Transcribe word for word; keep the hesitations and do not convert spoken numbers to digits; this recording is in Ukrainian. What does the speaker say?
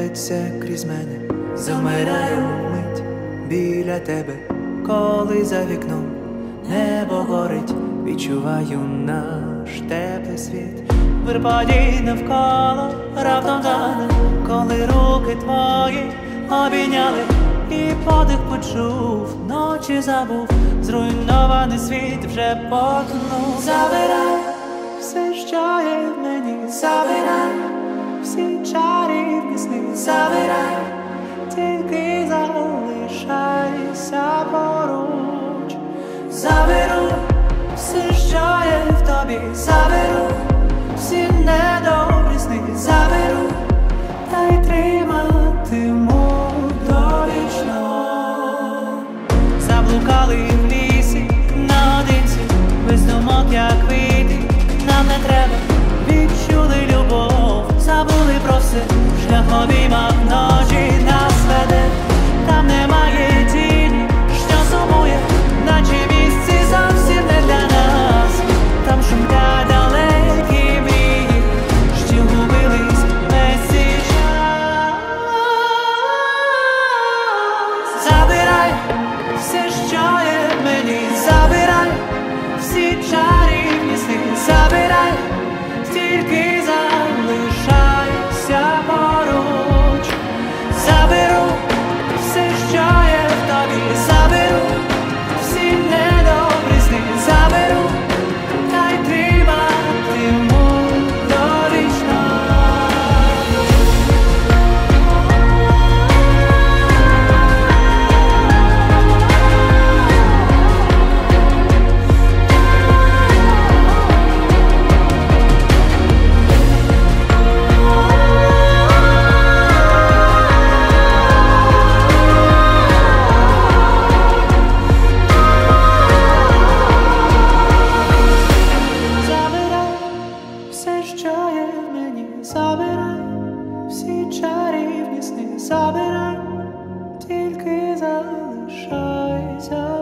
лється крізь мене, замираю мить біля тебе, коли за вікном небо горить, відчуваю наш теплий світ. В Ірпаді навколо раптом тане, коли руки твої обійняли, і подих почув, ночі забув, зруйнований світ вже потонув. Забирай все, що є в мені, забирай всі чарівні сни, забирай, тільки залишайся поруч. Заберу все, що є в тобі, заберу всі недобрі сни, заберу, та й триматиму довічно. Заблукали в лісі наодинці, без думок, як квіти, нам не треба. Відчули любов, забули про все, шлях в обіймах ночі нас веде. Там немає тіні, що сумує, наче місці зовсім не для нас. Там шумлять далекі мрії, що губились весь цей час. Забирай все, що є в мені, забирай всі чарівні сни, забирай, тільки залишайся поруч. Заберу все, що є в тобі, заберу всі недобрі сни, заберу, та й триматиму довічно. Забирай всі чарівні сни, забирай, тільки залишайся.